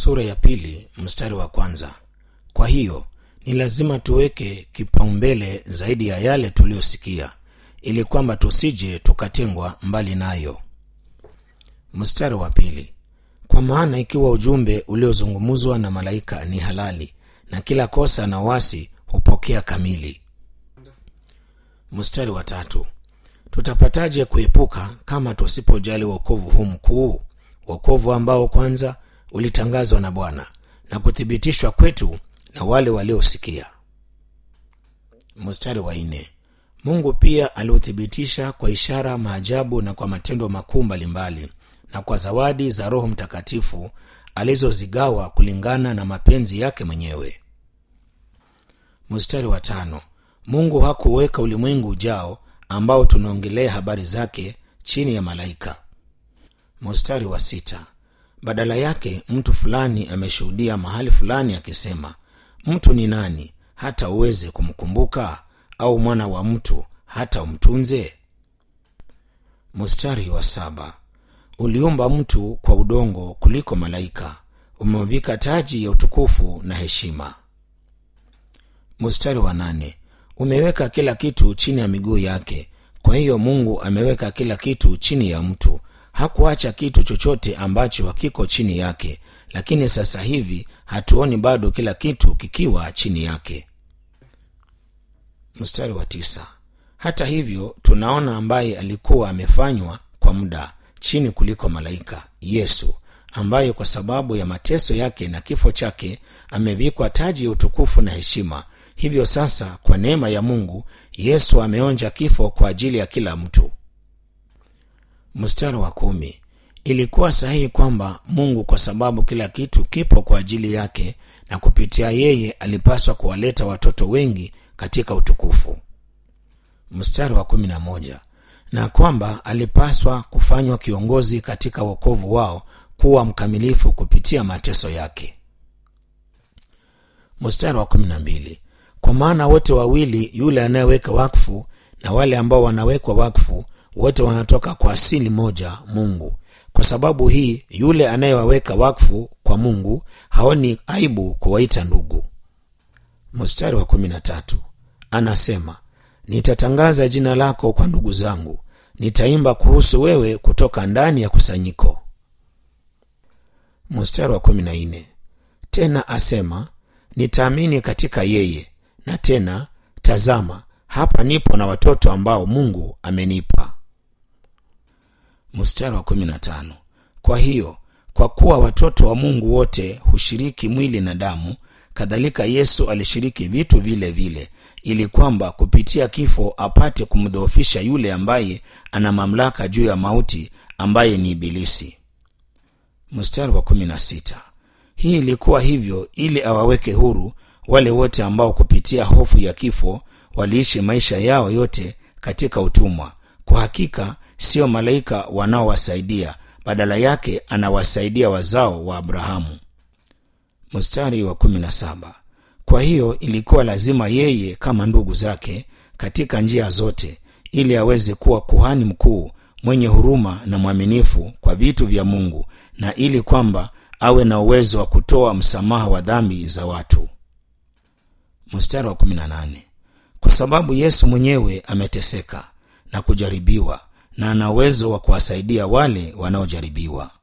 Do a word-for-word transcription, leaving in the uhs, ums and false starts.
Sura ya pili mstari wa kwanza. Kwa hiyo ni lazima tuweke kipaumbele zaidi ya yale tuliyosikia, ili kwamba tusije tukatengwa mbali nayo. Mstari wa pili. Kwa maana ikiwa ujumbe uliozungumzwa na malaika ni halali, na kila kosa na wasi hupokea kamili. Mstari wa tatu. Tutapataje kuepuka kama tusipojali wokovu huu mkuu, wokovu ambao kwanza ulitangazwa na Bwana na kuthibitishwa kwetu na wale waliosikia. Mstari wa nne. Mungu pia aliuthibitisha kwa ishara, maajabu na kwa matendo makuu mbalimbali, na kwa zawadi za Roho Mtakatifu alizozigawa kulingana na mapenzi yake mwenyewe. Mstari wa tano. Mungu hakuweka ulimwengu ujao ambao tunaongelea habari zake chini ya malaika. Mstari wa sita. Badala yake mtu fulani ameshuhudia mahali fulani akisema, mtu ni nani hata uweze kumkumbuka, au mwana wa mtu hata umtunze? Mstari wa saba. Uliumba mtu kwa udongo kuliko malaika, umemvika taji ya utukufu na heshima. Mstari wa nane. Umeweka kila kitu chini ya miguu yake. Kwa hiyo Mungu ameweka kila kitu chini ya mtu, hakuacha kitu chochote ambacho hakiko chini yake, lakini sasa hivi hatuoni bado kila kitu kikiwa chini yake. Mstari wa tisa. Hata hivyo tunaona ambaye alikuwa amefanywa kwa muda chini kuliko malaika, Yesu, ambaye kwa sababu ya mateso yake na kifo chake amevikwa taji ya utukufu na heshima. Hivyo sasa kwa neema ya Mungu, Yesu ameonja kifo kwa ajili ya kila mtu. Mstari wa kumi. Ilikuwa sahihi kwamba Mungu, kwa sababu kila kitu kipo kwa ajili yake na kupitia yeye, alipaswa kuwaleta watoto wengi katika utukufu. Mstari wa kumi na moja. Na kwamba alipaswa kufanywa kiongozi katika wokovu wao, kuwa mkamilifu kupitia mateso yake. Mstari wa kumi na mbili. Kwa maana wote wawili, yule anayeweka wakfu na wale ambao wanawekwa wakfu, wote wanatoka kwa asili moja, Mungu. Kwa sababu hii, yule anayewaweka wakfu kwa Mungu haoni aibu kuwaita ndugu. Mstari wa kumi na tatu. Anasema, nitatangaza jina lako kwa ndugu zangu, nitaimba kuhusu wewe kutoka ndani ya kusanyiko. Mstari wa kumi na nne. Tena asema, nitaamini katika yeye, na tena tazama, hapa nipo na watoto ambao Mungu amenipa. Mstari wa kumi na tano. Kwa hiyo, kwa kuwa watoto wa Mungu wote hushiriki mwili na damu, kadhalika Yesu alishiriki vitu vile vile, ili kwamba kupitia kifo apate kumdhoofisha yule ambaye ana mamlaka juu ya mauti, ambaye ni Ibilisi. Mstari wa kumi na sita. Hii ilikuwa hivyo ili awaweke huru wale wote ambao kupitia hofu ya kifo waliishi maisha yao yote katika utumwa. Kwa hakika sio malaika wanaowasaidia, badala yake anawasaidia wazao wa Abrahamu. Mstari wa kumi na saba. Kwa hiyo ilikuwa lazima yeye kama ndugu zake katika njia zote, ili aweze kuwa kuhani mkuu mwenye huruma na mwaminifu kwa vitu vya Mungu, na ili kwamba awe na uwezo wa kutoa msamaha wa dhambi za watu. Mstari wa kumi na nane. Kwa sababu Yesu mwenyewe ameteseka na kujaribiwa, na ana uwezo wa kuwasaidia wale wanaojaribiwa.